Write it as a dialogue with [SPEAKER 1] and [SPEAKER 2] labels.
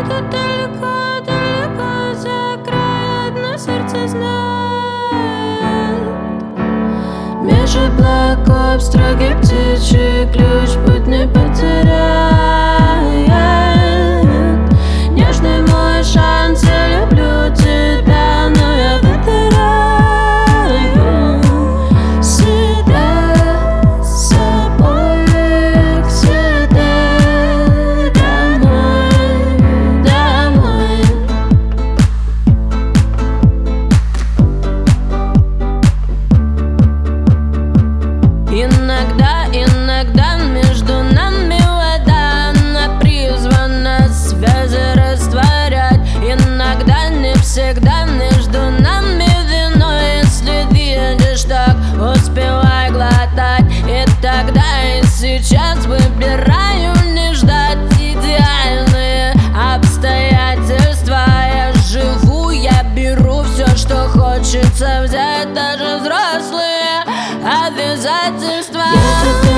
[SPEAKER 1] где-то далеко, далеко за край одно сердце знает. Меж облаков строгий птичий ключ путь не потеряет. Нежный мой шанс, я люблю тебя, но я выбираю себя с собой к себе домой, домой. Иногда между нами вода, она призвана связи растворять. Иногда, не всегда, между нами вино. Если видишь так, успевай глотать. И тогда, и сейчас выбираю не ждать идеальные обстоятельства. Я живу, я беру все, что хочется взять, даже взрослые обязательства.